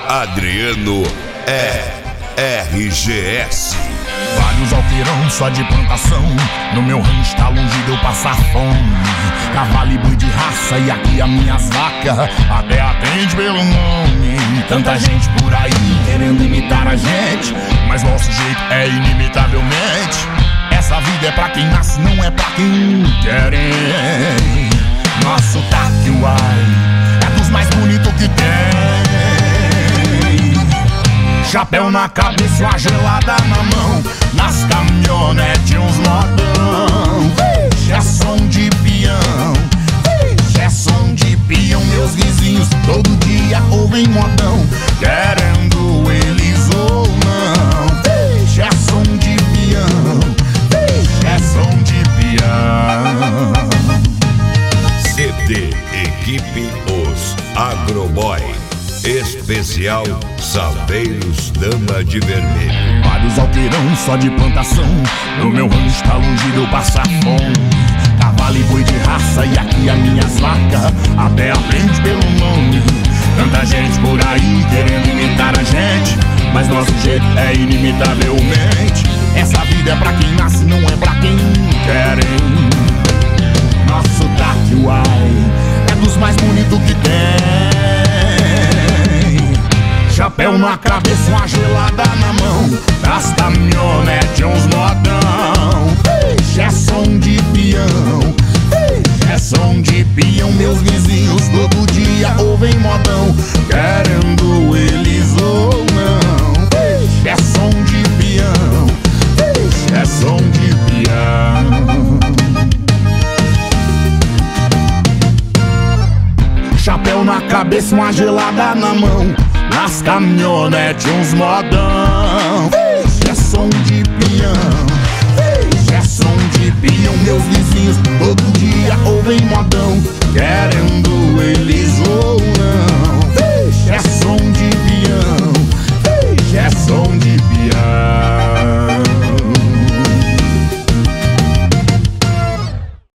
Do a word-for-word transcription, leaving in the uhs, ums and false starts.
Adriano é R G S. Vários alterão só de plantação. No meu rancho tá longe de eu passar fome. Cavalo e boi de raça e aqui as minhas vacas até atende pelo nome. Tanta gente por aí querendo imitar a gente, mas nosso jeito é inimitavelmente. Essa vida é pra quem nasce, não é pra quem querem. Nosso taque, uai, é dos mais bonitos que tem. Chapéu na cabeça, uma gelada na mão. Nas caminhonetes uns modão. Vixe, é som de peão. Vixe, é som de peão. Meus vizinhos todo dia ouvem modão, querendo eles ou não. Vixe, é som de peão. Vixe, é som de peão. C D Equipe Os Agroboy. Especial Saveiros Dama de Vermelho. Vários alterão só de plantação. No meu rancho tá longe de eu passar fome. Cavalo e boi de raça e aqui as minhas vacas até aprende pelo nome. Tanta gente por aí querendo imitar a gente, mas nosso jeito é inimitavelmente. Essa vida é pra quem nasce, não é pra quem querem. Nosso taque, uai, é dos mais bonitos que tem. Chapéu na cabeça, uma gelada na mão. Das caminhonetes uns modão. Vixe, é som de peão. Vixe, é som de peão. Meus vizinhos todo dia ouvem modão, querendo eles ou não. Vixe, é som de peão. Vixe, é som de peão. Chapéu na cabeça, uma gelada na mão. Nas caminhonetes uns modão. Vixe, é som de peão. Vixe, é som de peão. Meus vizinhos todo dia ouvem modão, querem